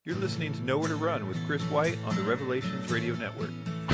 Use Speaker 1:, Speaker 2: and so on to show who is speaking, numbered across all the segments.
Speaker 1: You're listening to Nowhere to Run with Chris White on the Revelations Radio Network.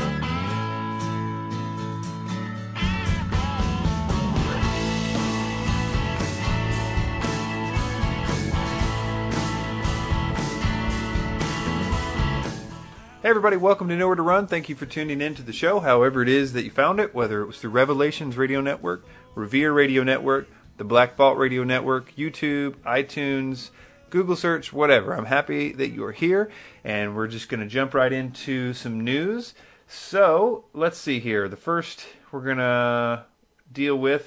Speaker 1: Hey everybody, welcome to Nowhere to Run. Thank you for tuning in to the show, however it is that you found it, whether it was through Revelations Radio Network, Revere Radio Network, the Black Vault Radio Network, YouTube, iTunes, Google search, whatever. I'm happy that you're here, and we're just going to jump right into some news. So, let's see here. The first we're going to deal with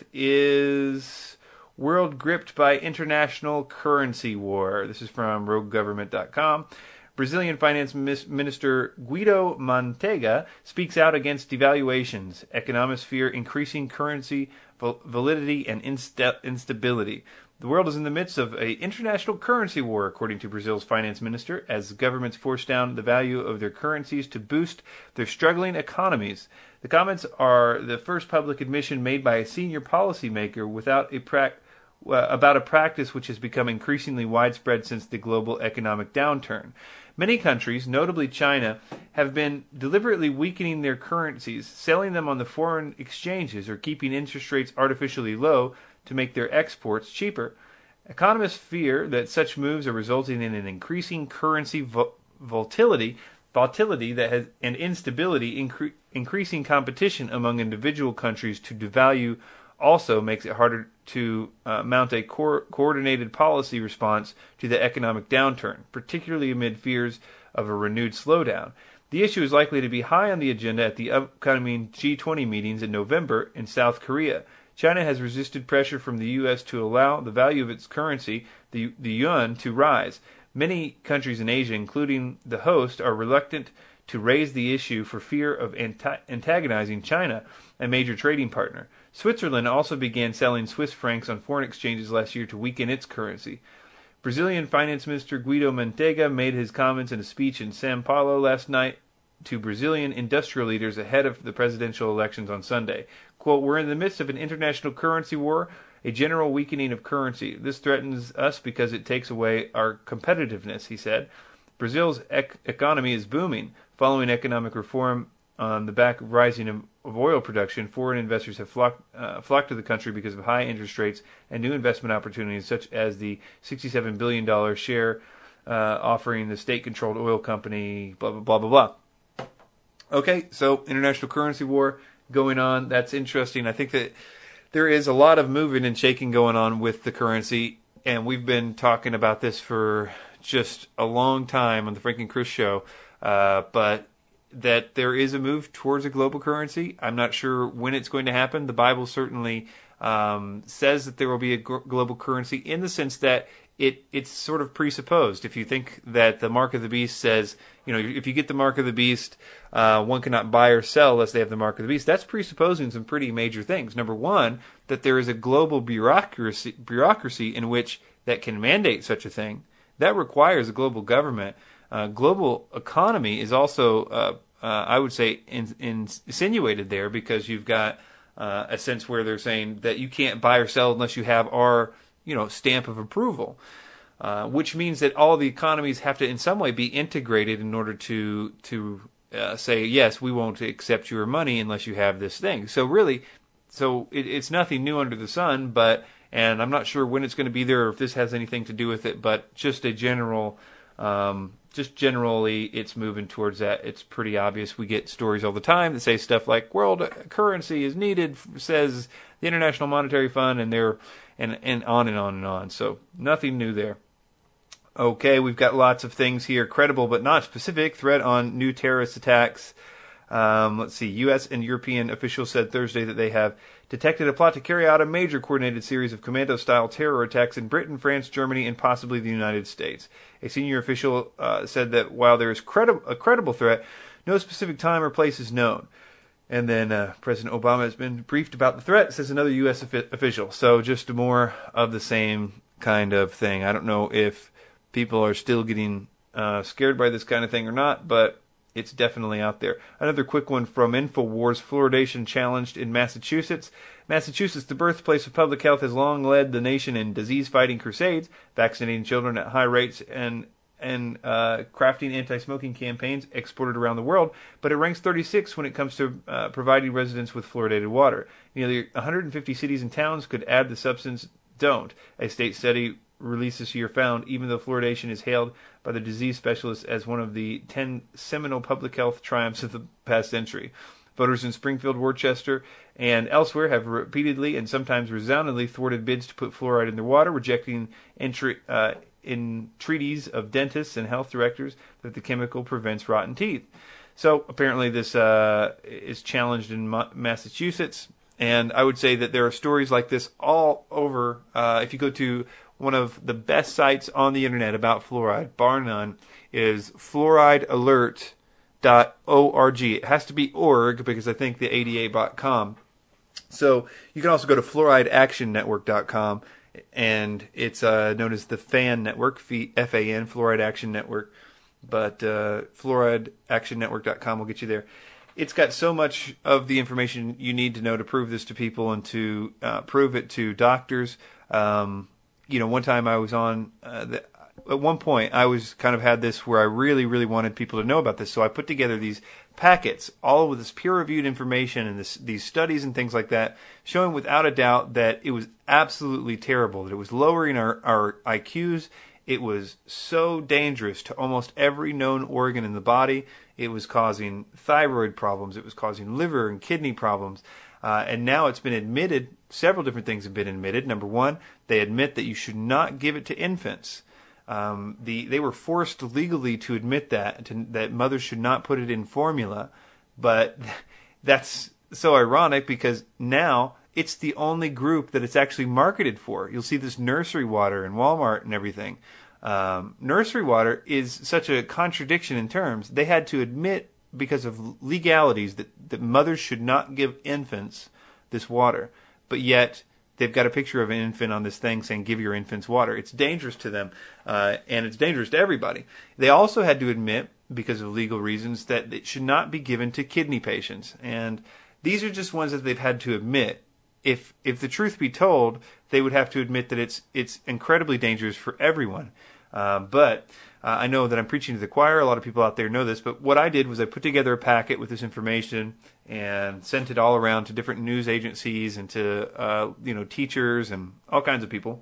Speaker 1: is World Gripped by International Currency War. This is from roguegovernment.com. Brazilian Finance Minister Guido Mantega speaks out against devaluations. Economists fear increasing currency validity and instability. The world is in the midst of an international currency war, according to Brazil's finance minister, as governments force down the value of their currencies to boost their struggling economies. The comments are the first public admission made by a senior policymaker about a practice which has become increasingly widespread since the global economic downturn. Many countries, notably China, have been deliberately weakening their currencies, selling them on the foreign exchanges, or keeping interest rates artificially low to make their exports cheaper. Economists fear that such moves are resulting in an increasing currency volatility that has, and instability, increasing competition among individual countries to devalue also makes it harder to mount a coordinated policy response to the economic downturn, particularly amid fears of a renewed slowdown. The issue is likely to be high on the agenda at the upcoming G20 meetings in November in South Korea. China has resisted pressure from the U.S. to allow the value of its currency, the yuan, to rise. Many countries in Asia, including the host, are reluctant to raise the issue for fear of antagonizing China, a major trading partner. Switzerland also began selling Swiss francs on foreign exchanges last year to weaken its currency. Brazilian Finance Minister Guido Mantega made his comments in a speech in São Paulo last night to Brazilian industrial leaders ahead of the presidential elections on Sunday. Quote, "We're in the midst of an international currency war, a general weakening of currency. This threatens us because it takes away our competitiveness," he said. Brazil's economy is booming. Following economic reform on the back of rising of oil production, foreign investors have flocked to the country because of high interest rates and new investment opportunities, such as the $67 billion share offering the state-controlled oil company, blah, blah, blah, blah, blah. Okay, so international currency war going on. That's interesting. I think that there is a lot of moving and shaking going on with the currency, and we've been talking about this for just a long time on the Frank and Chris show, but that there is a move towards a global currency. I'm not sure when it's going to happen. The Bible certainly says that there will be a global currency in the sense that it's sort of presupposed. If you think that the mark of the beast says, if you get the mark of the beast, one cannot buy or sell unless they have the mark of the beast, that's presupposing some pretty major things. Number one, that there is a global bureaucracy in which that can mandate such a thing. That requires a global government. Global economy is also, I would say, insinuated there, because you've got a sense where they're saying that you can't buy or sell unless you have our, stamp of approval, which means that all the economies have to in some way be integrated in order to say, yes, we won't accept your money unless you have this thing. So really, it's nothing new under the sun, and I'm not sure when it's going to be there or if this has anything to do with it, but just a general, just generally it's moving towards that. It's pretty obvious. We get stories all the time that say stuff like world currency is needed, says the International Monetary Fund, and and on and on and on. So nothing new there. Okay, we've got lots of things here. Credible but not specific. Threat on new terrorist attacks. Let's see. U.S. and European officials said Thursday that they have detected a plot to carry out a major coordinated series of commando-style terror attacks in Britain, France, Germany, and possibly the United States. A senior official said that while there is a credible threat, no specific time or place is known. And then President Obama has been briefed about the threat, says another U.S. official. So just more of the same kind of thing. I don't know if people are still getting scared by this kind of thing or not, but it's definitely out there. Another quick one from InfoWars. Fluoridation challenged in Massachusetts. Massachusetts, the birthplace of public health, has long led the nation in disease-fighting crusades, vaccinating children at high rates and and crafting anti-smoking campaigns exported around the world, but it ranks 36 when it comes to providing residents with fluoridated water. Nearly 150 cities and towns could add the substance, don't. A state study released this year found, even though fluoridation is hailed by the disease specialists as one of the 10 seminal public health triumphs of the past century. Voters in Springfield, Worcester, and elsewhere have repeatedly and sometimes resoundingly thwarted bids to put fluoride in their water, rejecting entreaties of dentists and health directors that the chemical prevents rotten teeth. So apparently this is challenged in Massachusetts, and I would say that there are stories like this all over. If you go to one of the best sites on the internet about fluoride, bar none, is fluoridealert.org. It has to be org because I think the ADA.com. So you can also go to fluorideactionnetwork.com, and it's known as the FAN Network, F-A-N, Fluoride Action Network. But fluorideactionnetwork.com will get you there. It's got so much of the information you need to know to prove this to people and to prove it to doctors. One time I was on, at one point I was kind of had this where I really, really wanted people to know about this. So I put together these packets, all with this peer-reviewed information and these studies and things like that, showing without a doubt that it was absolutely terrible, that it was lowering our IQs. It was so dangerous to almost every known organ in the body. It was causing thyroid problems. It was causing liver and kidney problems. And now it's been admitted, several different things have been admitted. Number one, they admit that you should not give it to infants. They were forced legally to admit that mothers should not put it in formula. But that's so ironic because now it's the only group that it's actually marketed for. You'll see this nursery water in Walmart and everything. Nursery water is such a contradiction in terms. They had to admit, because of legalities, that mothers should not give infants this water. But yet they've got a picture of an infant on this thing saying, give your infants water. It's dangerous to them, and it's dangerous to everybody. They also had to admit, because of legal reasons, that it should not be given to kidney patients. And these are just ones that they've had to admit. If the truth be told, they would have to admit that it's incredibly dangerous for everyone. But I know that I'm preaching to the choir. A lot of people out there know this. But what I did was I put together a packet with this information and sent it all around to different news agencies and to teachers and all kinds of people.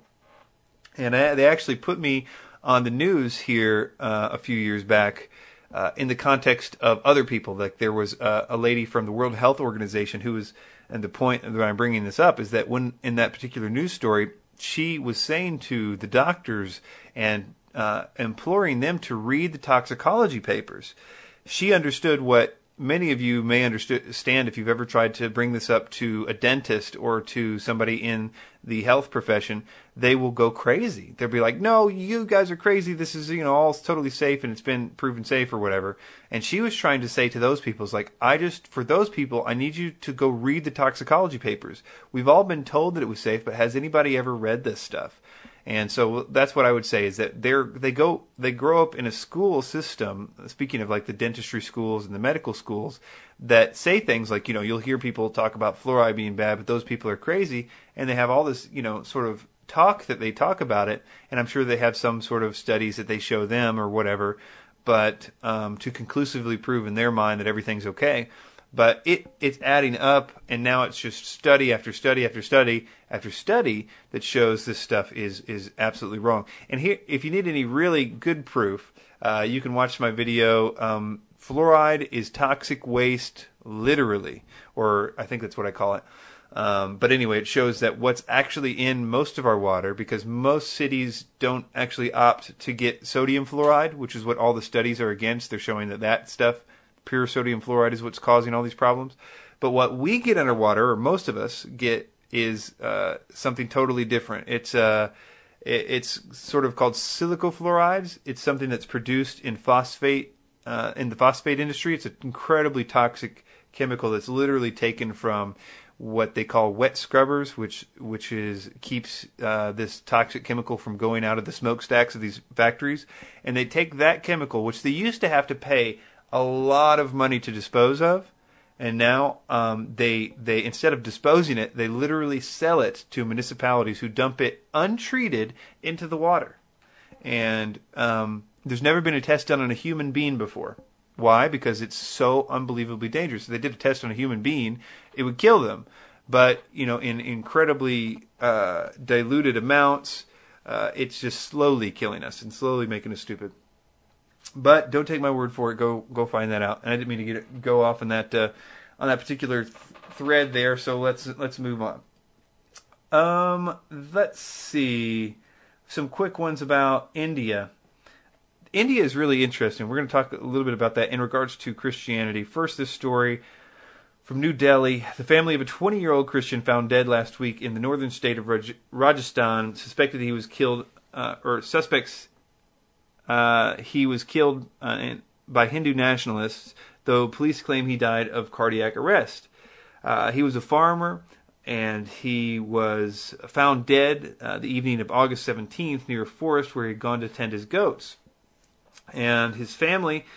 Speaker 1: And they actually put me on the news here a few years back in the context of other people. Like there was a lady from the World Health Organization who was. And the point that I'm bringing this up is that when in that particular news story, she was saying to the doctors and imploring them to read the toxicology papers. She understood what many of you may understand if you've ever tried to bring this up to a dentist or to somebody in the health profession. They will go crazy. They'll be like, no, you guys are crazy. This is, all totally safe and it's been proven safe or whatever. And she was trying to say to those people, for those people, I need you to go read the toxicology papers. We've all been told that it was safe, but has anybody ever read this stuff? And so that's what I would say is that they grow up in a school system, speaking of like the dentistry schools and the medical schools, that say things like, you'll hear people talk about fluoride being bad, but those people are crazy. And they have all this, sort of talk that they talk about it. And I'm sure they have some sort of studies that they show them or whatever, but to conclusively prove in their mind that everything's okay. But it's adding up, and now it's just study after study after study after study that shows this stuff is absolutely wrong. And here, if you need any really good proof, you can watch my video, Fluoride is Toxic Waste, Literally, or I think that's what I call it. But anyway, it shows that what's actually in most of our water, because most cities don't actually opt to get sodium fluoride, which is what all the studies are against. They're showing that stuff, pure sodium fluoride, is what's causing all these problems. But what we get underwater, or most of us get, is something totally different. It's sort of called silicofluorides. It's something that's produced in the phosphate industry. It's an incredibly toxic chemical that's literally taken from what they call wet scrubbers, which keeps this toxic chemical from going out of the smokestacks of these factories. And they take that chemical, which they used to have to pay a lot of money to dispose of, and now they instead of disposing it, they literally sell it to municipalities who dump it untreated into the water. And There's never been a test done on a human being before. Why? Because it's so unbelievably dangerous. If they did a test on a human being, it would kill them. But, in incredibly diluted amounts, it's just slowly killing us and slowly making us stupid. But don't take my word for it. Go find that out. And I didn't mean to go off on that particular thread there. So let's move on. Let's see some quick ones about India. India is really interesting. We're going to talk a little bit about that in regards to Christianity. First, this story from New Delhi. The family of a 20-year-old Christian found dead last week in the northern state of Rajasthan suspected he was killed, he was killed by Hindu nationalists, though police claim he died of cardiac arrest. He was a farmer, and he was found dead the evening of August 17th near a forest where he had gone to tend his goats. And his family,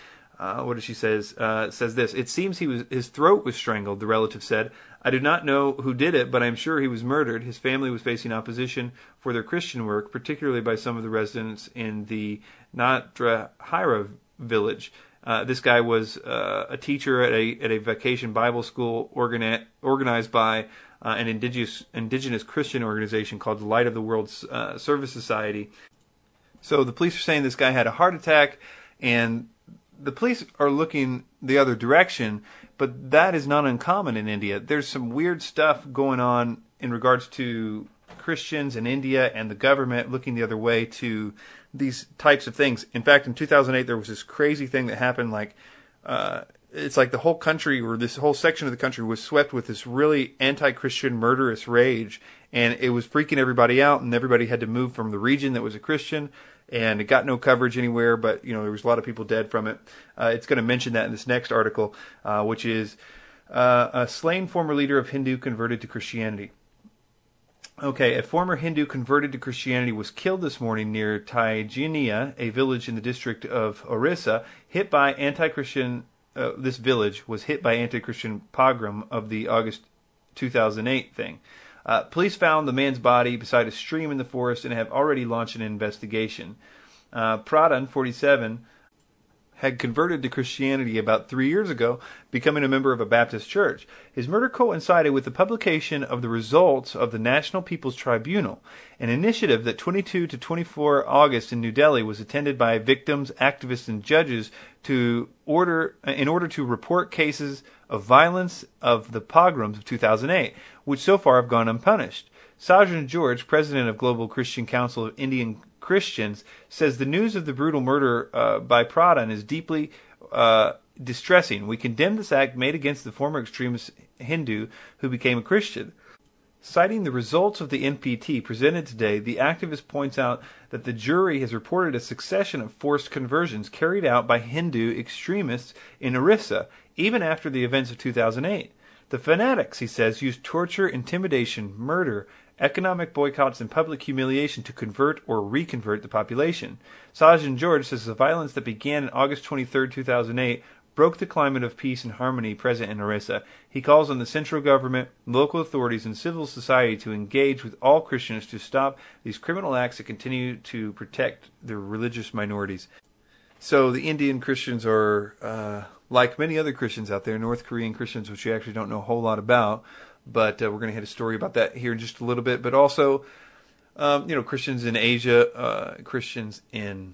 Speaker 1: says this: "It seems his throat was strangled," the relative said. "I do not know who did it, but I am sure he was murdered." His family was facing opposition for their Christian work, particularly by some of the residents in the Nadrahira village. This guy was a teacher at a vacation Bible school organized by an indigenous Christian organization called the Light of the World Service Society. So the police are saying this guy had a heart attack, and the police are looking the other direction, but that is not uncommon in India. There's some weird stuff going on in regards to Christians in India and the government looking the other way to these types of things. In fact, in 2008, there was this crazy thing that happened, it's like the whole country, or this whole section of the country, was swept with this really anti-Christian murderous rage, and it was freaking everybody out, and everybody had to move from the region that was a Christian, and it got no coverage anywhere, but there was a lot of people dead from it. It's going to mention that in this next article, which is a slain former leader of Hindu converted to Christianity. Okay, a former Hindu converted to Christianity was killed this morning near Taijinia, a village in the district of Orissa, hit by anti-Christian. This village was hit by anti-Christian pogrom of the August 2008 thing. Police found the man's body beside a stream in the forest and have already launched an investigation. Pradhan, 47, had converted to Christianity about 3 years ago, becoming a member of a Baptist church. His murder coincided with the publication of the results of the National People's Tribunal, an initiative that 22 to 24 August in New Delhi was attended by victims, activists, and judges in order to report cases of violence of the pogroms of 2008, which so far have gone unpunished. Sajan George, president of Global Christian Council of Indian Christians, says the news of the brutal murder by Pradhan is deeply distressing. We condemn this act made against the former extremist Hindu who became a Christian. Citing the results of the NPT presented today, the activist points out that the jury has reported a succession of forced conversions carried out by Hindu extremists in Orissa, even after the events of 2008. The fanatics, he says, used torture, intimidation, murder, economic boycotts, and public humiliation to convert or reconvert the population. Sajan George says the violence that began on August 23, 2008, broke the climate of peace and harmony present in Orissa. He calls on the central government, local authorities, and civil society to engage with all Christians to stop these criminal acts that continue to protect their religious minorities. So the Indian Christians are, like many other Christians out there, North Korean Christians, which we actually don't know a whole lot about, but we're going to hit a story about that here in just a little bit. But also, Christians in Asia, Christians in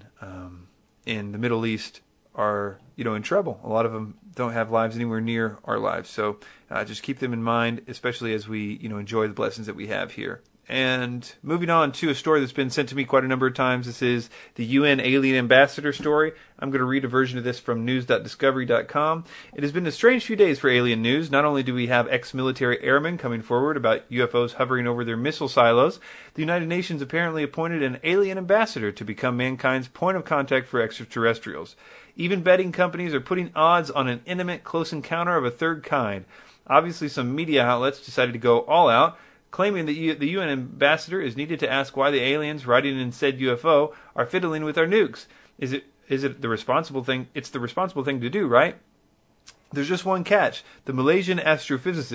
Speaker 1: the Middle East are, in trouble. A lot of them don't have lives anywhere near our lives. So just keep them in mind, especially as we, enjoy the blessings that we have here. And moving on to a story that's been sent to me quite a number of times. This is the UN alien ambassador story. I'm going to read a version of this from news.discovery.com. It has been a strange few days for alien news. Not only do we have ex-military airmen coming forward about UFOs hovering over their missile silos, the United Nations apparently appointed an alien ambassador to become mankind's point of contact for extraterrestrials. Even betting companies are putting odds on an intimate, close encounter of a third kind. Obviously, some media outlets decided to go all out, claiming that the UN ambassador is needed to ask why the aliens riding in said UFO are fiddling with our nukes. Is it the responsible thing? It's the responsible thing to do, right? There's just one catch. The Malaysian astrophysicist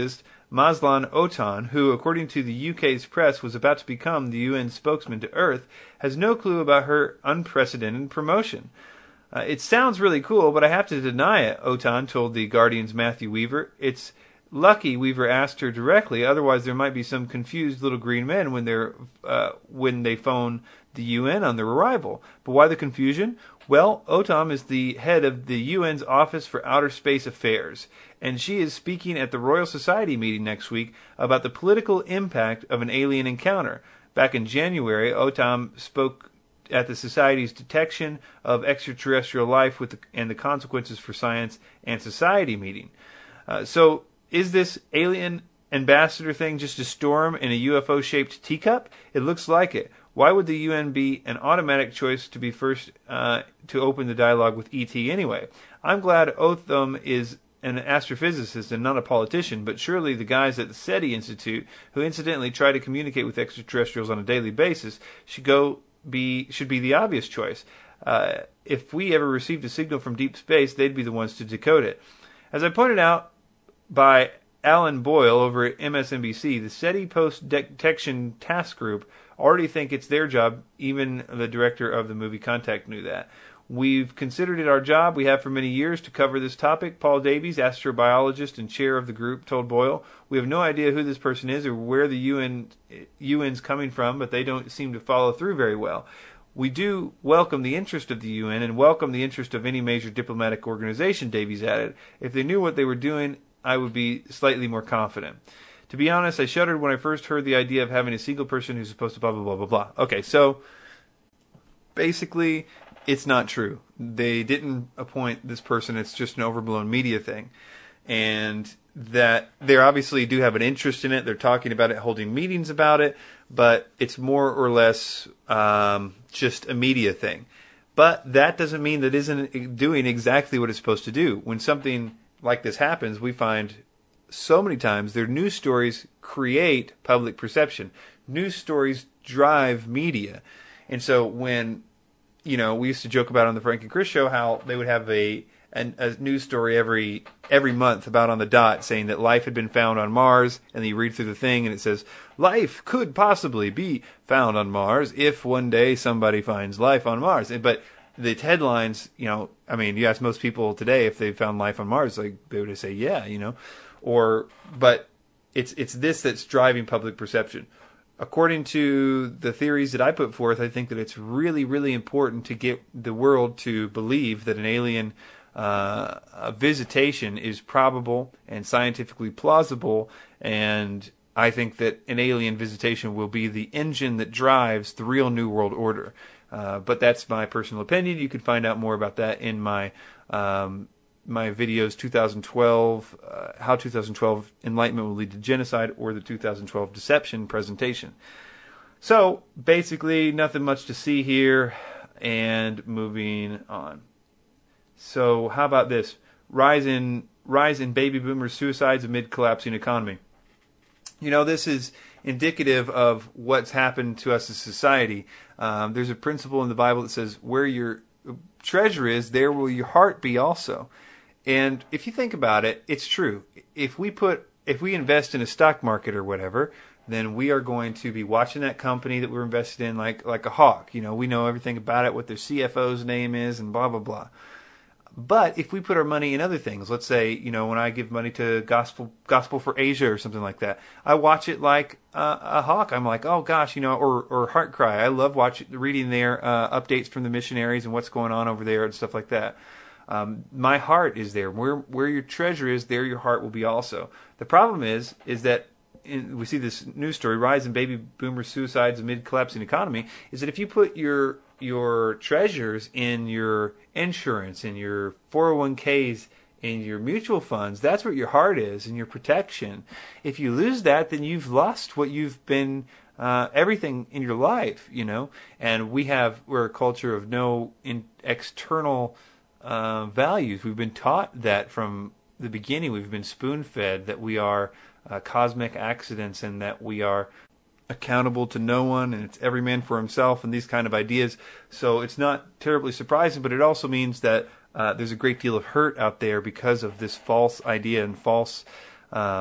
Speaker 1: Mazlan Otan, who, according to the UK's press, was about to become the UN spokesman to Earth, has no clue about her unprecedented promotion. It sounds really cool, but I have to deny it, Otan told The Guardian's Matthew Weaver. It's lucky Weaver asked her directly, otherwise there might be some confused little green men when they phone the UN on their arrival. But why the confusion? Well, Otam is the head of the UN's Office for Outer Space Affairs, and she is speaking at the Royal Society meeting next week about the political impact of an alien encounter. Back in January, Otam spoke at the Society's Detection of Extraterrestrial Life and the Consequences for Science and Society meeting. So, is this alien ambassador thing just a storm in a UFO-shaped teacup? It looks like it. Why would the UN be an automatic choice to be first to open the dialogue with ET anyway? I'm glad Otham is an astrophysicist and not a politician, but surely the guys at the SETI Institute, who incidentally try to communicate with extraterrestrials on a daily basis, should be the obvious choice. If we ever received a signal from deep space, they'd be the ones to decode it. As I pointed out by Alan Boyle over at MSNBC, the SETI Post-Detection Task Group already think it's their job. Even the director of the movie Contact knew that. We've considered it our job. We have for many years to cover this topic. Paul Davies, astrobiologist and chair of the group, told Boyle, "We have no idea who this person is or where the UN's coming from, but they don't seem to follow through very well. We do welcome the interest of the UN and welcome the interest of any major diplomatic organization," Davies added. "If they knew what they were doing, I would be slightly more confident. To be honest, I shuddered when I first heard the idea of having a single person who's supposed to blah, blah, blah, blah, blah." Okay, so basically, it's not true. They didn't appoint this person. It's just an overblown media thing. And that they obviously do have an interest in it. They're talking about it, holding meetings about it, but it's more or less just a media thing. But that doesn't mean that it isn't doing exactly what it's supposed to do. When something like this happens, we find so many times their news stories create public perception. News stories drive media. And so when, we used to joke about on the Frank and Chris show how they would have a news story every month about on the dot saying that life had been found on Mars, and then you read through the thing and it says, life could possibly be found on Mars if one day somebody finds life on Mars. But the headlines, you ask most people today if they found life on Mars, like they would say, yeah, but it's this that's driving public perception. According to the theories that I put forth, I think that it's really, really important to get the world to believe that an alien visitation is probable and scientifically plausible, and I think that an alien visitation will be the engine that drives the real New World Order. But that's my personal opinion. You can find out more about that in my videos 2012, How 2012 Enlightenment Will Lead to Genocide, or the 2012 Deception presentation. So, basically, nothing much to see here, and moving on. So, how about this? Rise in baby boomer suicides amid collapsing economy. This is indicative of what's happened to us as society. There's a principle in the Bible that says, where your treasure is, there will your heart be also. And if you think about it, it's true. If we invest in a stock market or whatever, then we are going to be watching that company that we're invested in like a hawk. We know everything about it, what their CFO's name is, and blah, blah, blah. But if we put our money in other things, let's say, when I give money to Gospel for Asia or something like that, I watch it like a hawk. I'm like, oh gosh, or Heart Cry. I love reading their updates from the missionaries and what's going on over there and stuff like that. My heart is there. Where your treasure is, there your heart will be also. The problem is that we see this news story, rise in baby boomer suicides amid collapsing economy, is that if you put your treasures in your insurance, in your 401ks, in your mutual funds, that's where your heart is, and your protection. If you lose that, then you've lost what you've been, everything in your life, And we're a culture of no external values. We've been taught that from the beginning. We've been spoon-fed that we are cosmic accidents and that we are accountable to no one, and it's every man for himself, and these kind of ideas. So it's not terribly surprising, but it also means that there's a great deal of hurt out there because of this false idea and false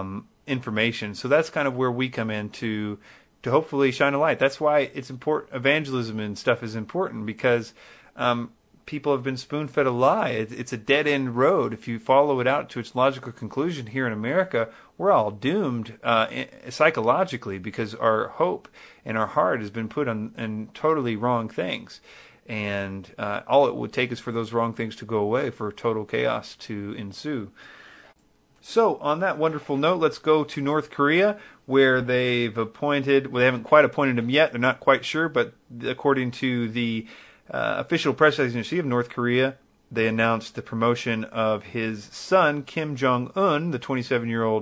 Speaker 1: information. So that's kind of where we come in to hopefully shine a light. That's why it's important. Evangelism and stuff is important, because people have been spoon-fed a lie. It's a dead-end road. If you follow it out to its logical conclusion here in America, we're all doomed psychologically, because our hope and our heart has been put on totally wrong things. And all it would take is for those wrong things to go away, for total chaos to ensue. So, on that wonderful note, let's go to North Korea, where they've appointed, well, they haven't quite appointed him yet, they're not quite sure, but according to the official press agency of North Korea, they announced the promotion of his son, Kim Jong-un, the 27-year-old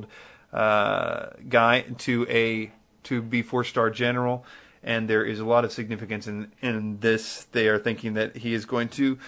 Speaker 1: guy, to be 4-star general. And there is a lot of significance in this. They are thinking that he is going to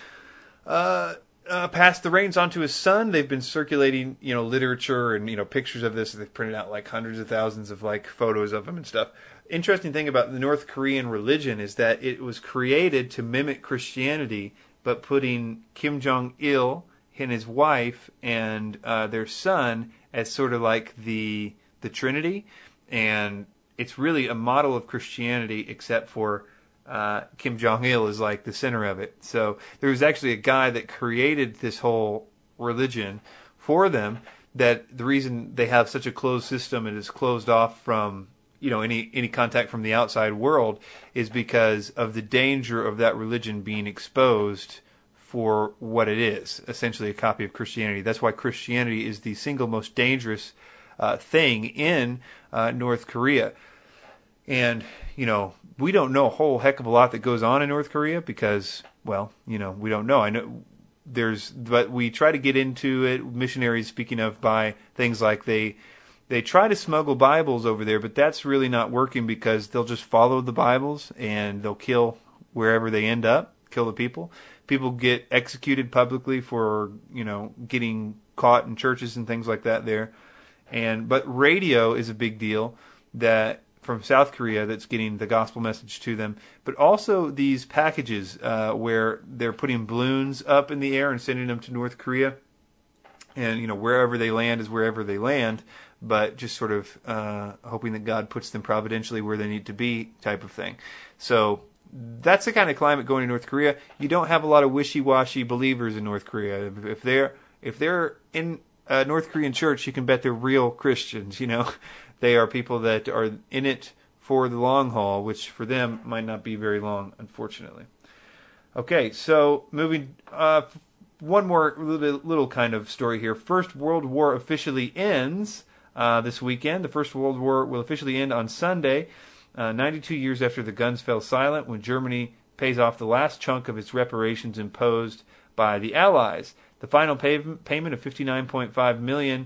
Speaker 1: pass the reins on to his son. They've been circulating, literature and, pictures of this. They've printed out like hundreds of thousands of like photos of him and stuff. Interesting thing about the North Korean religion is that it was created to mimic Christianity, but putting Kim Jong-il and his wife and their son as sort of like the Trinity. And it's really a model of Christianity, except for Kim Jong-il is like the center of it. So there was actually a guy that created this whole religion for them, that the reason they have such a closed system and is closed off from any contact from the outside world is because of the danger of that religion being exposed for what it is, essentially a copy of Christianity. That's why Christianity is the single most dangerous thing in North Korea. And, we don't know a whole heck of a lot that goes on in North Korea because, we don't know. I know but we try to get into it, missionaries speaking of, by things like they try to smuggle Bibles over there, but that's really not working, because they'll just follow the Bibles and they'll kill wherever they end up, kill the people. People get executed publicly for, getting caught in churches and things like that there. But radio is a big deal from South Korea that's getting the gospel message to them. But also these packages where they're putting balloons up in the air and sending them to North Korea. And, wherever they land is wherever they land, but just sort of hoping that God puts them providentially where they need to be type of thing. So that's the kind of climate going in North Korea. You don't have a lot of wishy-washy believers in North Korea. If they're in a North Korean church, you can bet they're real Christians, They are people that are in it for the long haul, which for them might not be very long, unfortunately. Okay, so moving, one more little kind of story here. First World War officially ends this weekend. The First World War will officially end on Sunday, 92 years after the guns fell silent, when Germany pays off the last chunk of its reparations imposed by the Allies. The final payment of $59.5 million,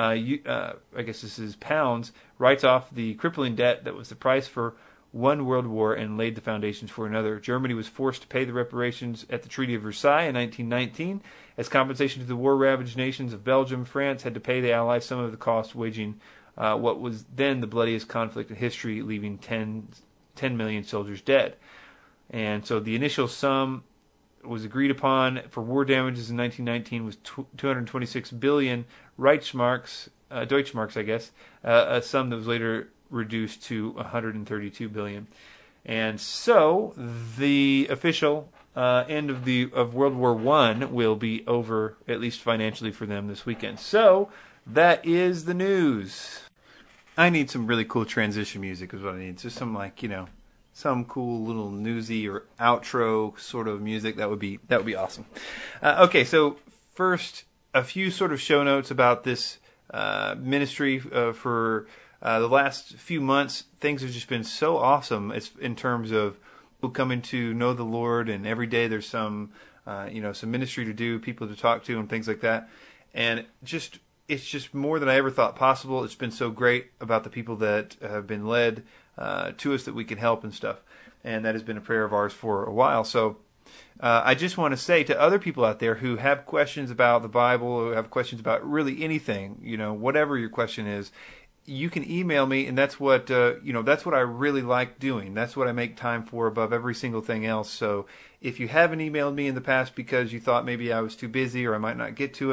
Speaker 1: I guess this is pounds, writes off the crippling debt that was the price for one world war and laid the foundations for another. Germany was forced to pay the reparations at the Treaty of Versailles in 1919. As compensation to the war-ravaged nations of Belgium, France had to pay the Allies some of the cost, waging what was then the bloodiest conflict in history, leaving 10 million soldiers dead. And so the initial sum was agreed upon for war damages in 1919 was 226 billion Deutschmarks, I guess, a sum that was later reduced to 132 billion. And so the official end of World War I will be over, at least financially for them, this weekend. So that is the news. I need some really cool transition music is what I need. Just some some cool little newsy or outro sort of music. That would be awesome. Okay, so first, a few sort of show notes about this ministry for the last few months. Things have just been so awesome. It's in terms of people coming to know the Lord, and every day there's some ministry to do, people to talk to, and things like that. And it's just more than I ever thought possible. It's been so great about the people that have been led to us that we can help and stuff. And that has been a prayer of ours for a while. So I just want to say to other people out there who have questions about the Bible, who have questions about really anything, whatever your question is, you can email me, and that's what that's what I really like doing. That's what I make time for above every single thing else. So if you haven't emailed me in the past because you thought maybe I was too busy or I might not get to it,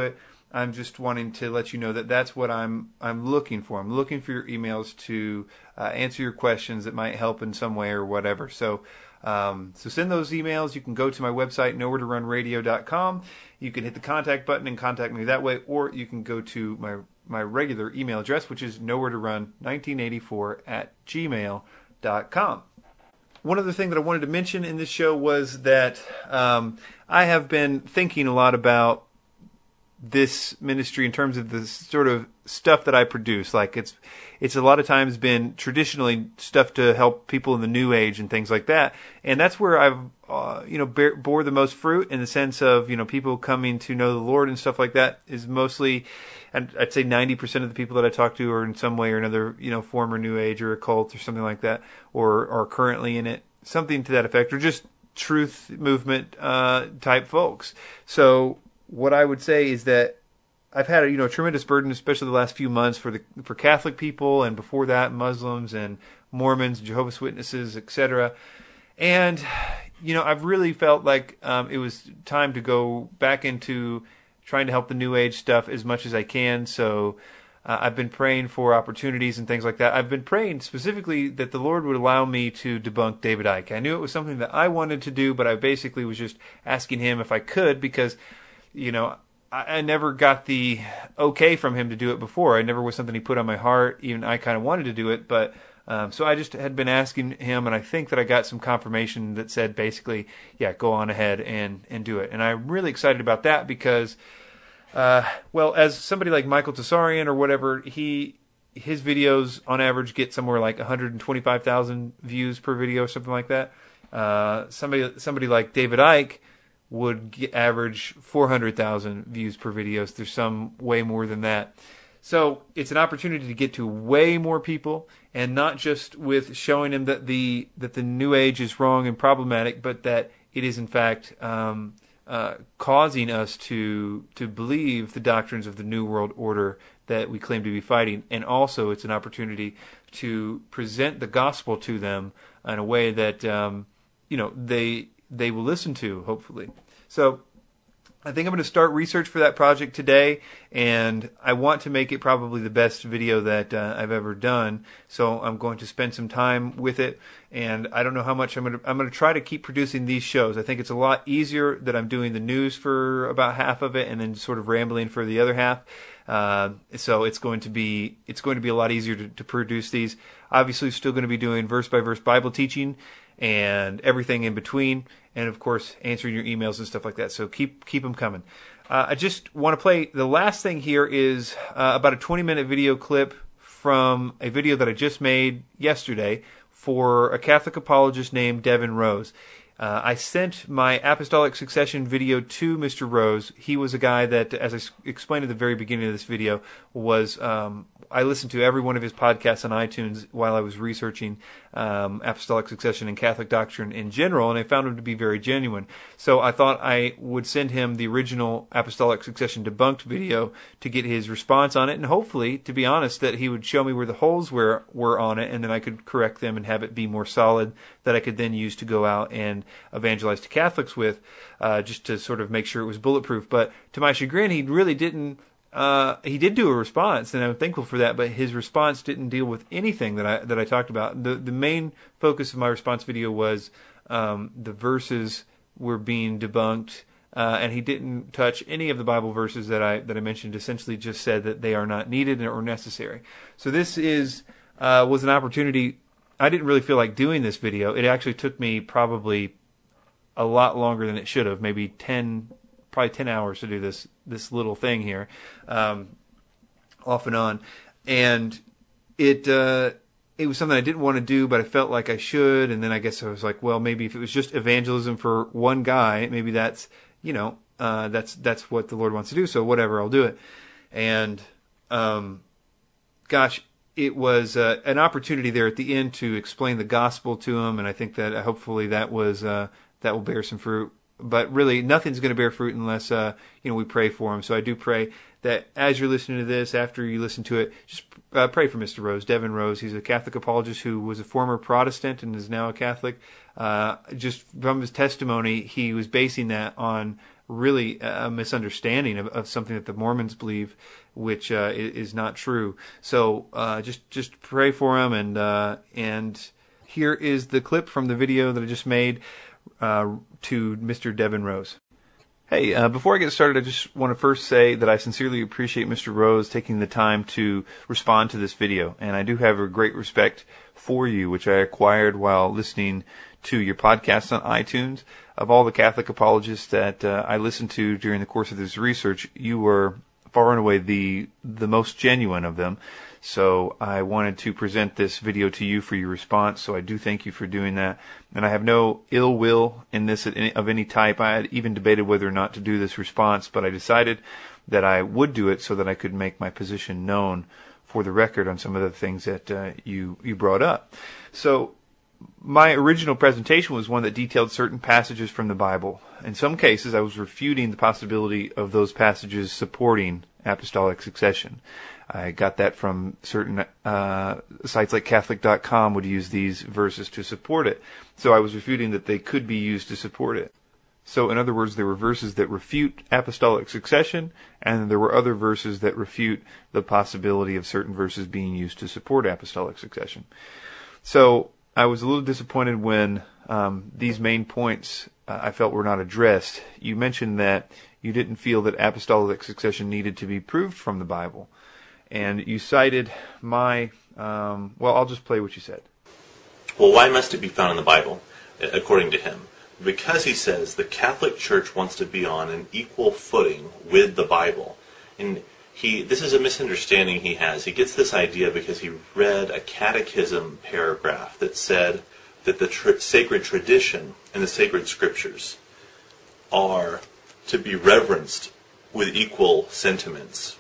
Speaker 1: I'm just wanting to let you know that that's what I'm looking for. I'm looking for your emails to answer your questions that might help in some way or whatever. So send those emails. You can go to my website, nowheretorunradio.com. You can hit the contact button and contact me that way, or you can go to my regular email address, which is nowheretorun1984@gmail.com. One other thing that I wanted to mention in this show was that I have been thinking a lot about this ministry in terms of the sort of stuff that I produce. Like it's a lot of times been traditionally stuff to help people in the New Age and things like that, and that's where I've bore the most fruit in the sense of people coming to know the Lord and stuff like that is mostly, and I'd say 90% of the people that I talk to are in some way or another former New Age or a cult or something like that, or are currently in it, something to that effect, or just truth movement type folks. So what I would say is that I've had a tremendous burden, especially the last few months, for Catholic people, and before that Muslims and Mormons, Jehovah's Witnesses, etc. And I've really felt like it was time to go back into trying to help the New Age stuff as much as I can. So I've been praying for opportunities and things like that. I've been praying specifically that the Lord would allow me to debunk David Icke. I knew it was something that I wanted to do, but I basically was just asking him if I could, because I never got the okay from him to do it before. It never was something he put on my heart. Even I kind of wanted to do it, but so I just had been asking him, and I think that I got some confirmation that said basically, yeah, go on ahead and do it. And I'm really excited about that because, as somebody like Michael Tsarian or whatever, his videos on average get somewhere like 125,000 views per video or something like that. Somebody like David Icke would average 400,000 views per video. So there's some way more than that. So it's an opportunity to get to way more people, and not just with showing them that the New Age is wrong and problematic, but that it is in fact causing us to believe the doctrines of the New World Order that we claim to be fighting. And also it's an opportunity to present the gospel to them in a way that they will listen to, hopefully. So I think I'm going to start research for that project today, and I want to make it probably the best video that I've ever done. So I'm going to spend some time with it, and I don't know how much I'm going to try to keep producing these shows. I think it's a lot easier that I'm doing the news for about half of it and then sort of rambling for the other half. So it's going to be a lot easier to produce these. Obviously, still going to be doing verse by verse Bible teaching and everything in between, and of course answering your emails and stuff like that. So keep them coming. I just want to play the last thing here is about a 20-minute video clip from a video that I just made yesterday for a Catholic apologist named Devin Rose. I sent my Apostolic Succession video to Mr. Rose. He was a guy that, as I explained at the very beginning of this video, was I listened to every one of his podcasts on iTunes while I was researching Apostolic Succession and Catholic doctrine in general, and I found him to be very genuine. So I thought I would send him the original Apostolic Succession debunked video to get his response on it, and hopefully, to be honest, that he would show me where the holes were on it, and then I could correct them and have it be more solid, that I could then use to go out and evangelize to Catholics with, just to sort of make sure it was bulletproof. But to my chagrin, he really didn't. He did do a response, and I'm thankful for that, but his response didn't deal with anything that I talked about. The main focus of my response video was the verses were being debunked, and he didn't touch any of the Bible verses that I mentioned. Essentially just said that they are not needed or necessary. So this was an opportunity. I didn't really feel like doing this video. It actually took me probably a lot longer than it should have, maybe 10 hours to do this little thing here, off and on. And it was something I didn't want to do, but I felt like I should. And then I guess I was like, well, maybe if it was just evangelism for one guy, maybe that's that's what the Lord wants to do. So whatever, I'll do it. And gosh, it was an opportunity there at the end to explain the gospel to him, and I think that hopefully that will bear some fruit. But really, nothing's going to bear fruit unless we pray for him. So I do pray that as you're listening to this, after you listen to it, just pray for Mr. Rose, Devin Rose. He's a Catholic apologist who was a former Protestant and is now a Catholic. Just from his testimony, he was basing that on really a misunderstanding of something that the Mormons believe, which is not true. So just pray for him, and here is the clip from the video that I just made to Mr. Devin Rose. Hey, before I get started, I just want to first say that I sincerely appreciate Mr. Rose taking the time to respond to this video, and I do have a great respect for you, which I acquired while listening to your podcast on iTunes. Of all the Catholic apologists that I listened to during the course of this research, you were far and away the most genuine of them. So I wanted to present this video to you for your response, so I do thank you for doing that. And I have no ill will in this of any type. I had even debated whether or not to do this response, but I decided that I would do it so that I could make my position known for the record on some of the things that you brought up. So my original presentation was one that detailed certain passages from the Bible. In some cases, I was refuting the possibility of those passages supporting apostolic succession. I got that from certain sites like Catholic.com would use these verses to support it. So I was refuting that they could be used to support it. So in other words, there were verses that refute apostolic succession, and there were other verses that refute the possibility of certain verses being used to support apostolic succession. So I was a little disappointed when these main points I felt were not addressed. You mentioned that you didn't feel that apostolic succession needed to be proved from the Bible. And you cited my, well, I'll just play what you said.
Speaker 2: Well, why must it be found in the Bible, according to him? Because he says the Catholic Church wants to be on an equal footing with the Bible. And this is a misunderstanding he has. He gets this idea because he read a catechism paragraph that said that the sacred tradition and the sacred scriptures are to be reverenced with equal sentiments.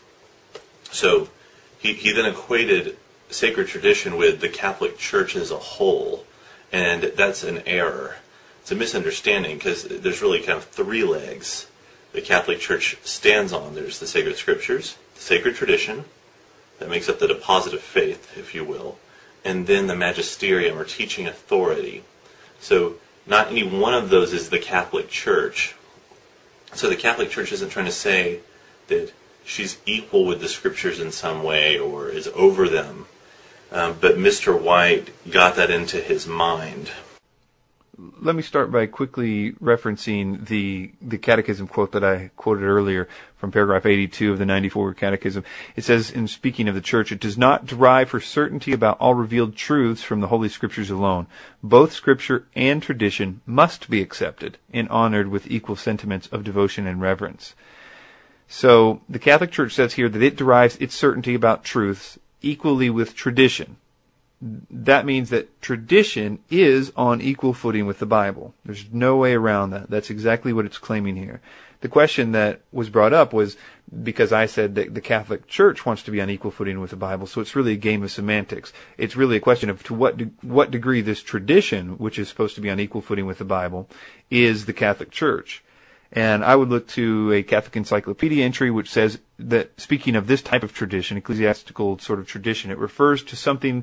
Speaker 2: So he then equated sacred tradition with the Catholic Church as a whole, and that's an error. It's a misunderstanding because there's really kind of three legs the Catholic Church stands on. There's the sacred scriptures, the sacred tradition, that makes up the deposit of faith, if you will, and then the magisterium, or teaching authority. So not any one of those is the Catholic Church. So the Catholic Church isn't trying to say that she's equal with the scriptures in some way or is over them. But Mr. White got that into his mind.
Speaker 1: Let me start by quickly referencing the catechism quote that I quoted earlier from paragraph 82 of the 94 Catechism. It says, in speaking of the Church, it does not derive for certainty about all revealed truths from the Holy Scriptures alone. Both Scripture and tradition must be accepted and honored with equal sentiments of devotion and reverence. So the Catholic Church says here that it derives its certainty about truths equally with tradition. That means that tradition is on equal footing with the Bible. There's no way around that. That's exactly what it's claiming here. The question that was brought up was because I said that the Catholic Church wants to be on equal footing with the Bible, so it's really a game of semantics. It's really a question of to what degree this tradition, which is supposed to be on equal footing with the Bible, is the Catholic Church. And I would look to a Catholic Encyclopedia entry which says that, speaking of this type of tradition, ecclesiastical sort of tradition, it refers to something,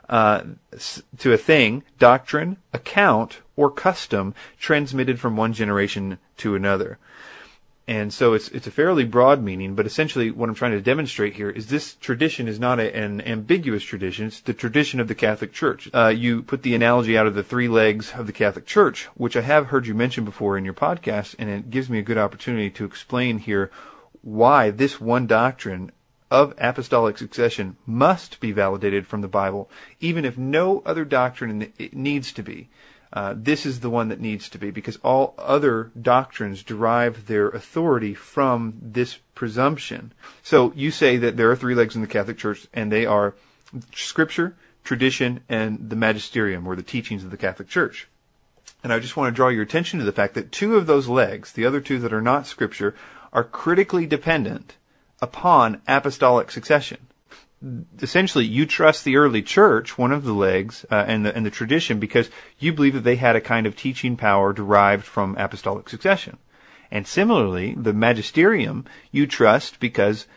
Speaker 1: to a thing, doctrine, account, or custom transmitted from one generation to another. And so it's a fairly broad meaning, but essentially what I'm trying to demonstrate here is this tradition is not an ambiguous tradition. It's the tradition of the Catholic Church. You put the analogy out of the three legs of the Catholic Church, which I have heard you mention before in your podcast, and it gives me a good opportunity to explain here why this one doctrine of apostolic succession must be validated from the Bible, even if no other doctrine needs to be. This is the one that needs to be, because all other doctrines derive their authority from this presumption. So you say that there are three legs in the Catholic Church, and they are Scripture, tradition, and the magisterium, or the teachings of the Catholic Church. And I just want to draw your attention to the fact that two of those legs, the other two that are not Scripture, are critically dependent upon apostolic succession. Essentially, you trust the early church, one of the legs, and the tradition, because you believe that they had a kind of teaching power derived from apostolic succession. And similarly, the magisterium you trust because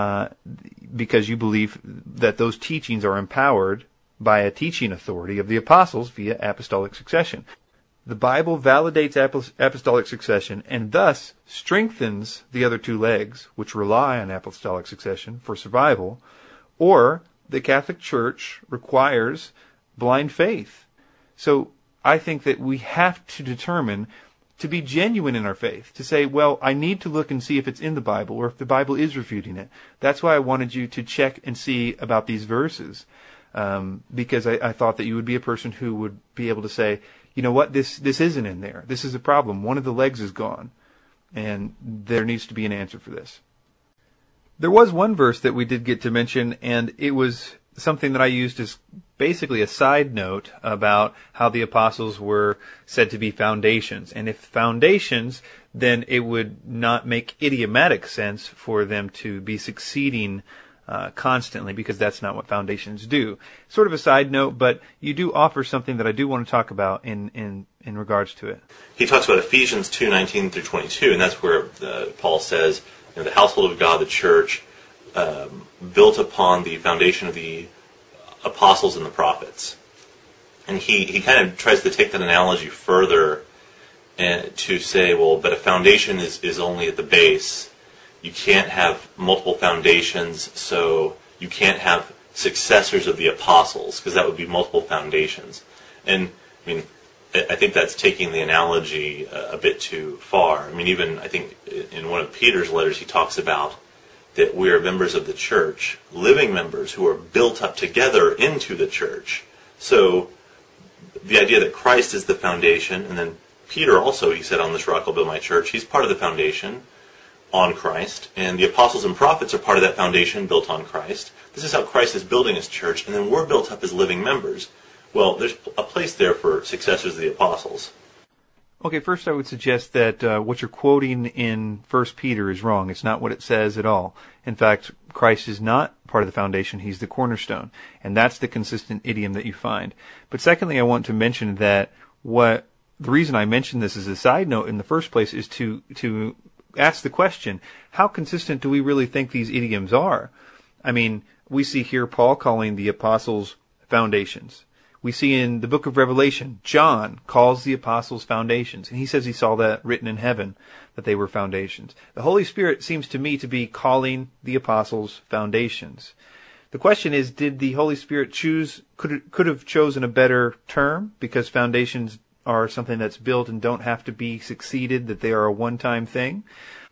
Speaker 1: you believe that those teachings are empowered by a teaching authority of the apostles via apostolic succession. The Bible validates apostolic succession and thus strengthens the other two legs, which rely on apostolic succession for survival, or the Catholic Church requires blind faith. So I think that we have to determine to be genuine in our faith, to say, well, I need to look and see if it's in the Bible or if the Bible is refuting it. That's why I wanted you to check and see about these verses, because I thought that you would be a person who would be able to say, you know what, this isn't in there. This is a problem. One of the legs is gone, and there needs to be an answer for this. There was one verse that we did get to mention, and it was something that I used as basically a side note about how the apostles were said to be foundations. And if foundations, then it would not make idiomatic sense for them to be succeeding constantly, because that's not what foundations do. Sort of a side note, but you do offer something that I do want to talk about in regards to it.
Speaker 2: He talks about Ephesians 2:19 through 22, and that's where Paul says, the household of God, the church, built upon the foundation of the apostles and the prophets. And he kind of tries to take that analogy further and to say, well, but a foundation is only at the base. You can't have multiple foundations, so you can't have successors of the apostles, because that would be multiple foundations. And I think that's taking the analogy a bit too far. Even I think in one of Peter's letters he talks about that we are members of the church, living members who are built up together into the church. So the idea that Christ is the foundation, and then Peter also, he said, on this rock I'll build my church. He's part of the foundation on Christ, and the apostles and prophets are part of that foundation built on Christ. This is how Christ is building his church, and then we're built up as living members. Well, there's a place there for successors of the apostles.
Speaker 1: Okay, first I would suggest that what you're quoting in 1 Peter is wrong. It's not what it says at all. In fact, Christ is not part of the foundation. He's the cornerstone. And that's the consistent idiom that you find. But secondly, I want to mention that the reason I mentioned this as a side note in the first place is to ask the question, how consistent do we really think these idioms are? We see here Paul calling the apostles foundations. We see in the book of Revelation, John calls the apostles foundations, and he says he saw that written in heaven, that they were foundations. The Holy Spirit seems to me to be calling the apostles foundations. The question is, did the Holy Spirit could have chosen a better term, because foundations are something that's built and don't have to be succeeded, that they are a one-time thing?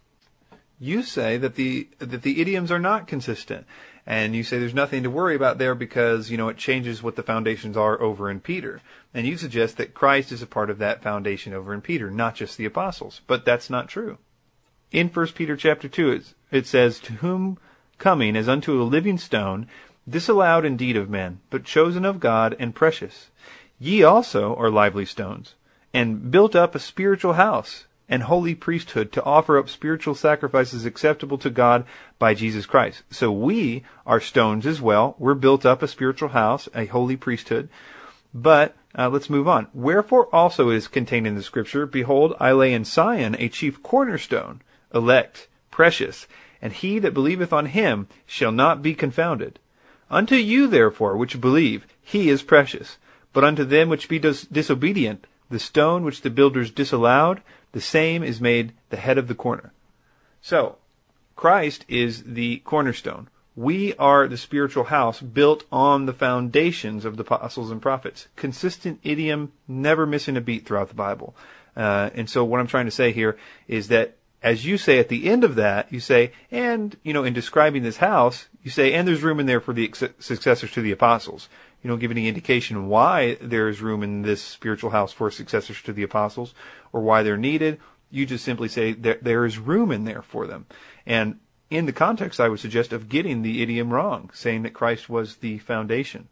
Speaker 1: You say that the idioms are not consistent. And you say there's nothing to worry about there because, it changes what the foundations are over in Peter. And you suggest that Christ is a part of that foundation over in Peter, not just the apostles. But that's not true. In 1 Peter chapter 2, it says, "To whom coming as unto a living stone, disallowed indeed of men, but chosen of God and precious. Ye also are lively stones, and built up a spiritual house, and holy priesthood, to offer up spiritual sacrifices acceptable to God by Jesus Christ." So we are stones as well. We're built up a spiritual house, a holy priesthood. But let's move on. "Wherefore also is contained in the Scripture, Behold, I lay in Sion a chief cornerstone, elect, precious, and he that believeth on him shall not be confounded. Unto you therefore which believe, he is precious. But unto them which be disobedient, the stone which the builders disallowed, the same is made the head of the corner." So, Christ is the cornerstone. We are the spiritual house built on the foundations of the apostles and prophets. Consistent idiom, never missing a beat throughout the Bible. And so what I'm trying to say here is that, as you say at the end of that, you say, and, in describing this house, you say, and there's room in there for the successors to the apostles. You don't give any indication why there's room in this spiritual house for successors to the apostles or why they're needed. You just simply say there is room in there for them. And in the context, I would suggest, of getting the idiom wrong, saying that Christ was the foundation.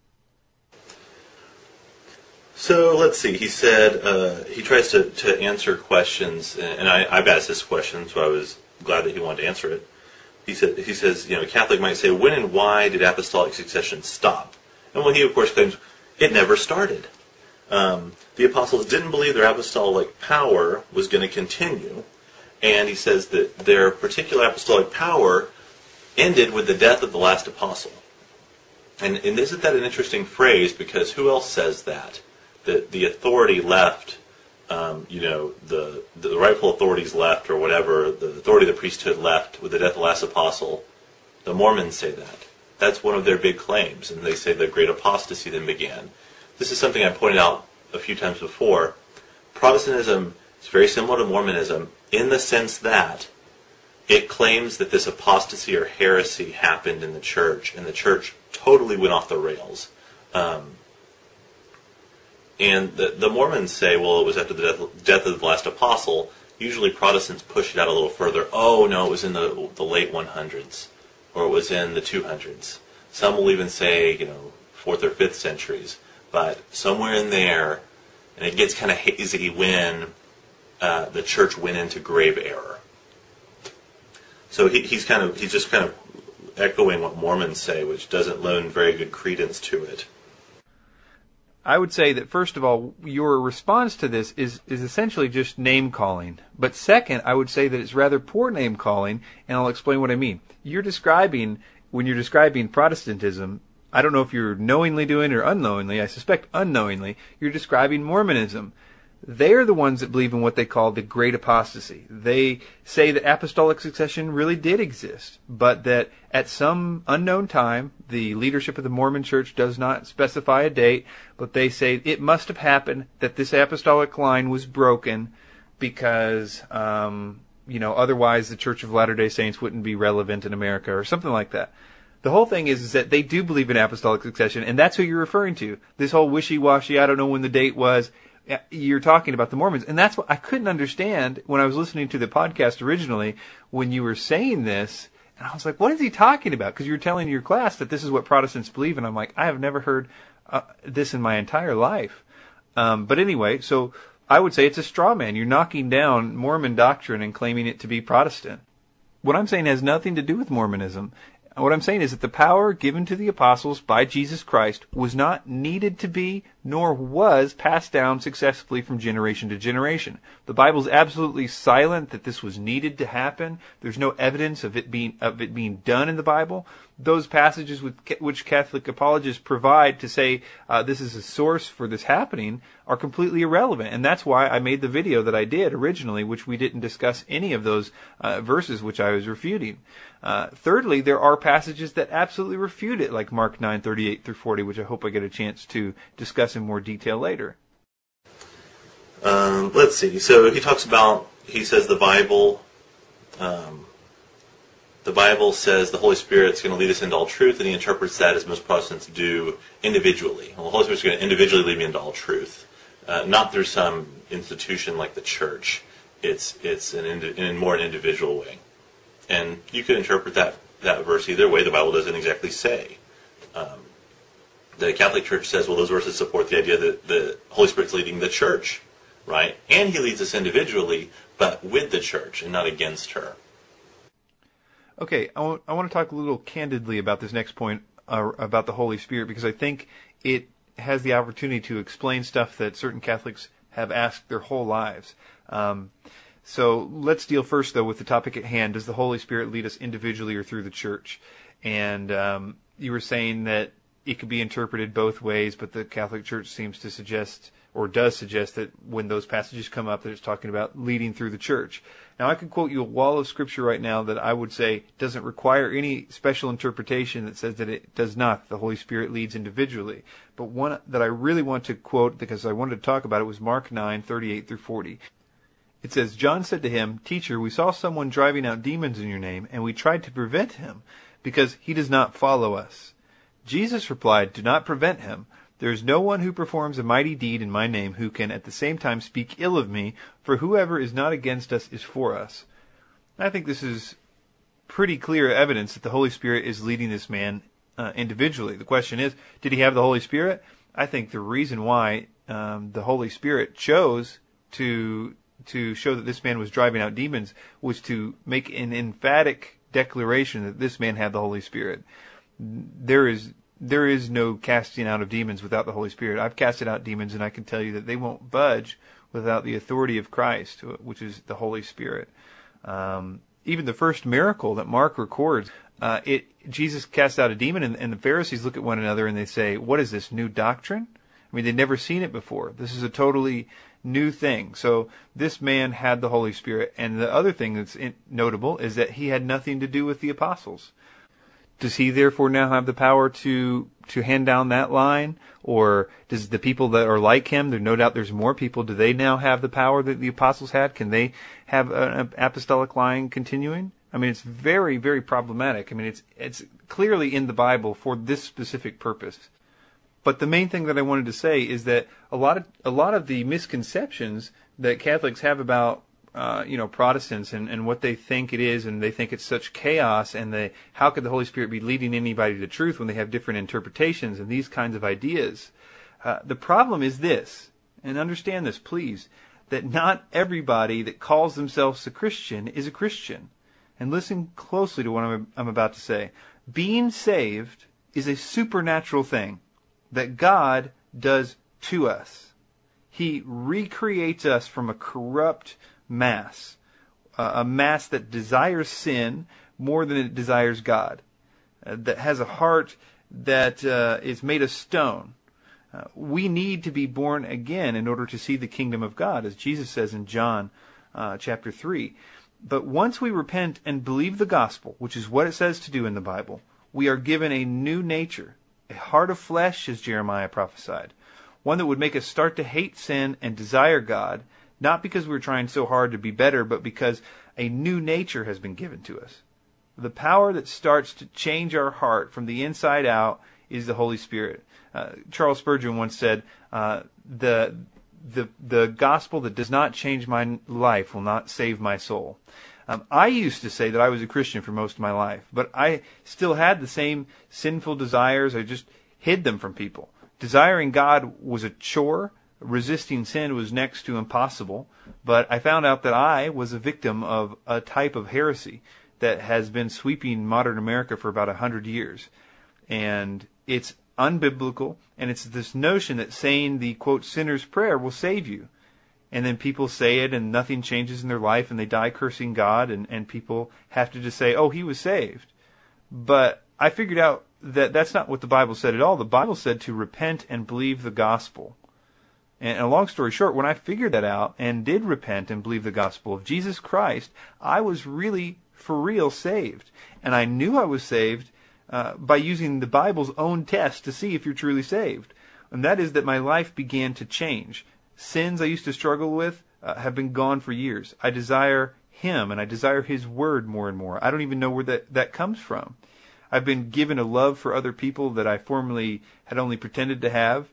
Speaker 2: So let's see. He said he tries to answer questions, and I've asked this question, so I was glad that he wanted to answer it. He says, a Catholic might say, when and why did apostolic succession stop? And he, of course, claims it never started. The apostles didn't believe their apostolic power was going to continue. And he says that their particular apostolic power ended with the death of the last apostle. And isn't that an interesting phrase? Because who else says that? That the authority left the rightful authorities left, or whatever, the authority of the priesthood left with the death of the last apostle. The Mormons say that. That's one of their big claims, and they say the great apostasy then began. This is something I pointed out a few times before. Protestantism is very similar to Mormonism in the sense that it claims that this apostasy or heresy happened in the church, and the church totally went off the rails. And the Mormons say, well, it was after the death of the last apostle. Usually Protestants push it out a little further. Oh, no, it was in the late 100s, or it was in the 200s. Some will even say, 4th or 5th centuries. But somewhere in there, and it gets kind of hazy when the church went into grave error. So he's just kind of echoing what Mormons say, which doesn't lend very good credence to it.
Speaker 1: I would say that, first of all, your response to this is essentially just name-calling. But second, I would say that it's rather poor name-calling, and I'll explain what I mean. When you're describing Protestantism, I don't know if you're knowingly doing it or unknowingly, I suspect unknowingly, you're describing Mormonism. They are the ones that believe in what they call the Great Apostasy. They say that apostolic succession really did exist, but that at some unknown time, the leadership of the Mormon Church does not specify a date, but they say it must have happened that this apostolic line was broken because, otherwise the Church of Latter-day Saints wouldn't be relevant in America or something like that. The whole thing is that they do believe in apostolic succession, and that's who you're referring to. This whole wishy-washy, I don't know when the date was. You're talking about the Mormons, and that's what I couldn't understand when I was listening to the podcast originally when you were saying this, and I was like, what is he talking about? Because you were telling your class that this is what Protestants believe, and I'm like, I have never heard this in my entire life. But anyway, so I would say it's a straw man. You're knocking down Mormon doctrine and claiming it to be Protestant. What I'm saying has nothing to do with Mormonism. What I'm saying is that the power given to the apostles by Jesus Christ was not needed to be, nor was passed down successfully from generation to generation. The Bible's absolutely silent that this was needed to happen. There's no evidence of it being done in the Bible. Those passages which Catholic apologists provide to say this is a source for this happening are completely irrelevant. And that's why I made the video that I did originally, which we didn't discuss any of those verses which I was refuting. Thirdly, there are passages that absolutely refute it, like Mark 9:38 through 40, which I hope I get a chance to discuss in more detail later.
Speaker 2: Let's see. So he says the Bible says the Holy Spirit's going to lead us into all truth, and he interprets that as most Protestants do individually. Well, the Holy Spirit's going to individually lead me into all truth, not through some institution like the church. It's in more an individual way. And you could interpret that verse either way. The Bible doesn't exactly say. The Catholic Church says, well, those verses support the idea that the Holy Spirit's leading the church, right? And he leads us individually, but with the church and not against her.
Speaker 1: Okay, I want to talk a little candidly about this next point about the Holy Spirit, because I think it has the opportunity to explain stuff that certain Catholics have asked their whole lives. So let's deal first, though, with the topic at hand. Does the Holy Spirit lead us individually or through the church? And you were saying that it could be interpreted both ways, but the Catholic Church seems to suggest, or does suggest, that when those passages come up, that it's talking about leading through the church. Now, I could quote you a wall of Scripture right now that I would say doesn't require any special interpretation that says that it does not. The Holy Spirit leads individually. But one that I really want to quote, because I wanted to talk about it, was Mark 9:38 through 40. It says, John said to him, Teacher, we saw someone driving out demons in your name, and we tried to prevent him, because he does not follow us. Jesus replied, Do not prevent him. There is no one who performs a mighty deed in my name who can at the same time speak ill of me, for whoever is not against us is for us. I think this is pretty clear evidence that the Holy Spirit is leading this man individually. The question is, did he have the Holy Spirit? I think the reason why the Holy Spirit chose to show that this man was driving out demons was to make an emphatic declaration that this man had the Holy Spirit. There is no casting out of demons without the Holy Spirit. I've casted out demons, and I can tell you that they won't budge without the authority of Christ, which is the Holy Spirit. Even the first miracle that Mark records, Jesus cast out a demon, and the Pharisees look at one another and they say, what is this, new doctrine? I mean, they'd never seen it before. This is a totally new thing. So this man had the Holy Spirit. And the other thing that's notable is that he had nothing to do with the apostles. Does he therefore now have the power to hand down that line? Or does the people that are like him, there no doubt there's more people, do they now have the power that the apostles had? Can they have an apostolic line continuing? I mean, it's very, very problematic. I mean, it's clearly in the Bible for this specific purpose. But the main thing that I wanted to say is that a lot of the misconceptions that Catholics have about Protestants and what they think it is, and they think it's such chaos, and how could the Holy Spirit be leading anybody to truth when they have different interpretations and these kinds of ideas? The problem is this, and understand this, please, that not everybody that calls themselves a Christian is a Christian. And listen closely to what I'm about to say. Being saved is a supernatural thing that God does to us. He recreates us from a corrupt mass, a mass that desires sin more than it desires God, that has a heart that is made of stone. We need to be born again in order to see the kingdom of God, as Jesus says in John chapter 3. But once we repent and believe the gospel, which is what it says to do in the Bible, we are given a new nature, a heart of flesh, as Jeremiah prophesied, one that would make us start to hate sin and desire God, not because we're trying so hard to be better, but because a new nature has been given to us. The power that starts to change our heart from the inside out is the Holy Spirit. Charles Spurgeon once said, the gospel that does not change my life will not save my soul. I used to say that I was a Christian for most of my life, but I still had the same sinful desires. I just hid them from people. Desiring God was a chore. Resisting sin was next to impossible. But I found out that I was a victim of a type of heresy that has been sweeping modern America for about 100 years. And it's unbiblical, and it's this notion that saying the, quote, sinner's prayer will save you. And then people say it and nothing changes in their life and they die cursing God, and people have to just say, oh, he was saved. But I figured out that that's not what the Bible said at all. The Bible said to repent and believe the gospel. And a long story short, when I figured that out and did repent and believe the gospel of Jesus Christ, I was really, for real, saved. And I knew I was saved by using the Bible's own test to see if you're truly saved. And that is that my life began to change. Sins I used to struggle with have been gone for years. I desire Him, and I desire His Word more and more. I don't even know where that comes from. I've been given a love for other people that I formerly had only pretended to have.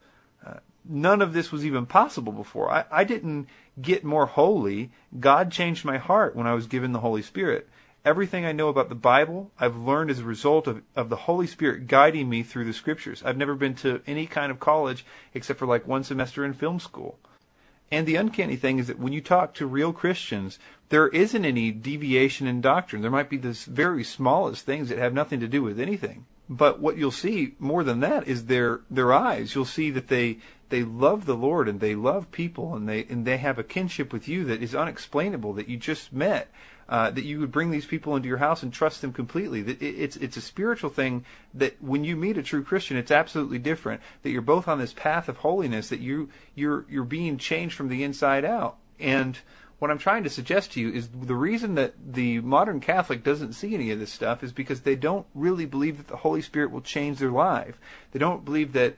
Speaker 1: None of this was even possible before. I didn't get more holy. God changed my heart when I was given the Holy Spirit. Everything I know about the Bible, I've learned as a result of the Holy Spirit guiding me through the Scriptures. I've never been to any kind of college except for like one semester in film school. And the uncanny thing is that when you talk to real Christians, there isn't any deviation in doctrine. There might be this very smallest things that have nothing to do with anything. But what you'll see more than that is their eyes. You'll see that they love the Lord and they love people and they have a kinship with you that is unexplainable, that you just met. That you would bring these people into your house and trust them completely. It's a spiritual thing that when you meet a true Christian, it's absolutely different. That you're both on this path of holiness. That you're being changed from the inside out. And what I'm trying to suggest to you is the reason that the modern Catholic doesn't see any of this stuff is because they don't really believe that the Holy Spirit will change their life. They don't believe that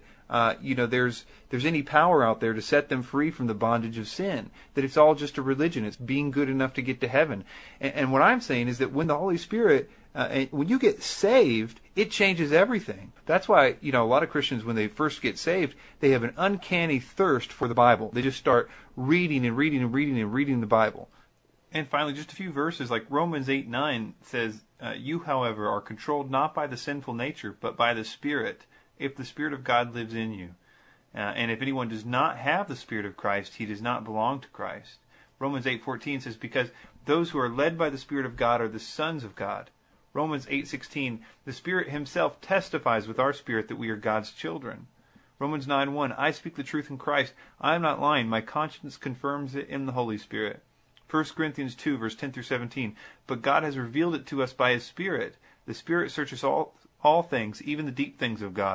Speaker 1: there's any power out there to set them free from the bondage of sin, that it's all just a religion, it's being good enough to get to heaven. And what I'm saying is that when the Holy Spirit, when you get saved, it changes everything. That's why, a lot of Christians, when they first get saved, they have an uncanny thirst for the Bible. They just start reading and reading and reading and reading the Bible. And finally, just a few verses, like Romans 8:9 says, you, however, are controlled not by the sinful nature, but by the Spirit, if the Spirit of God lives in you. And if anyone does not have the Spirit of Christ, he does not belong to Christ. Romans 8:14 says, because those who are led by the Spirit of God are the sons of God. Romans 8:16, the Spirit Himself testifies with our spirit that we are God's children. Romans 9:1, I speak the truth in Christ. I am not lying. My conscience confirms it in the Holy Spirit. 1 Corinthians 2, verse 10 through 17, but God has revealed it to us by His Spirit. The Spirit searches all things, even the deep things of God.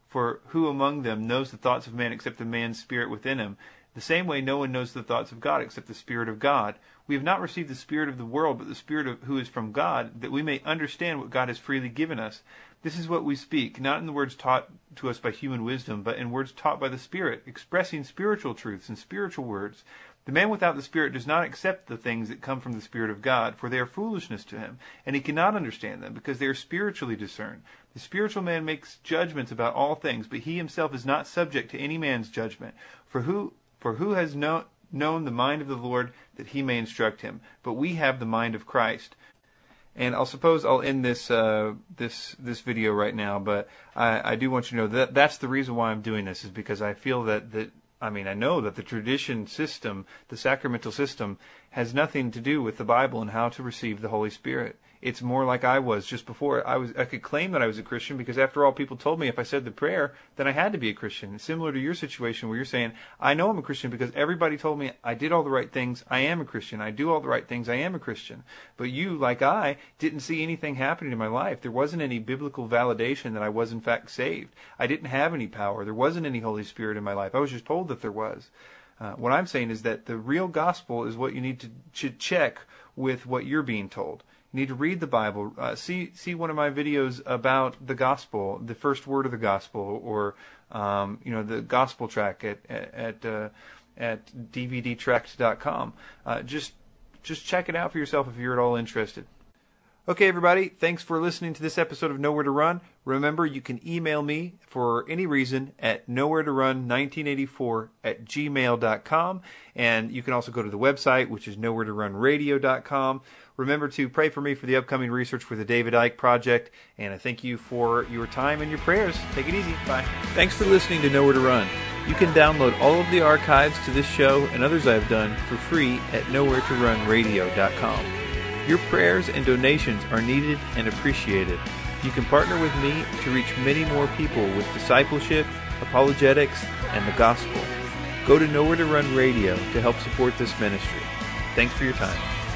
Speaker 1: For who among them knows the thoughts of man except the man's spirit within him? The same way no one knows the thoughts of God except the Spirit of God. We have not received the spirit of the world, but the Spirit of who is from God, that we may understand what God has freely given us. This is what we speak, not in the words taught to us by human wisdom, but in words taught by the Spirit, expressing spiritual truths and spiritual words. The man without the Spirit does not accept the things that come from the Spirit of God, for they are foolishness to him, and he cannot understand them, because they are spiritually discerned. The spiritual man makes judgments about all things, but he himself is not subject to any man's judgment. For who has known the mind of the Lord, that he may instruct him? But we have the mind of Christ. And I'll end this this video right now, but I do want you to know that that's the reason why I'm doing this, is because I feel I know that the tradition system, the sacramental system, has nothing to do with the Bible and how to receive the Holy Spirit. It's more like I was just before. I could claim that I was a Christian because, after all, people told me if I said the prayer, then I had to be a Christian. Similar to your situation where you're saying, I know I'm a Christian because everybody told me I did all the right things, I am a Christian. I do all the right things, I am a Christian. But you, like I, didn't see anything happening in my life. There wasn't any biblical validation that I was in fact saved. I didn't have any power. There wasn't any Holy Spirit in my life. I was just told that there was. What I'm saying is that the real gospel is what you need to check with what you're being told. You need to read the Bible. See one of my videos about the gospel, the first word of the gospel, or the gospel track at dvdtract.com. Just check it out for yourself if you're at all interested. Okay, everybody, thanks for listening to this episode of Nowhere to Run. Remember, you can email me for any reason at nowheretorun1984@gmail.com, and you can also go to the website, which is nowheretorunradio.com. Remember to pray for me for the upcoming research for the David Icke Project, and I thank you for your time and your prayers. Take it easy. Bye. Thanks for listening to Nowhere to Run. You can download all of the archives to this show and others I've done for free at nowheretorunradio.com. Your prayers and donations are needed and appreciated. You can partner with me to reach many more people with discipleship, apologetics, and the gospel. Go to Nowhere to Run Radio to help support this ministry. Thanks for your time.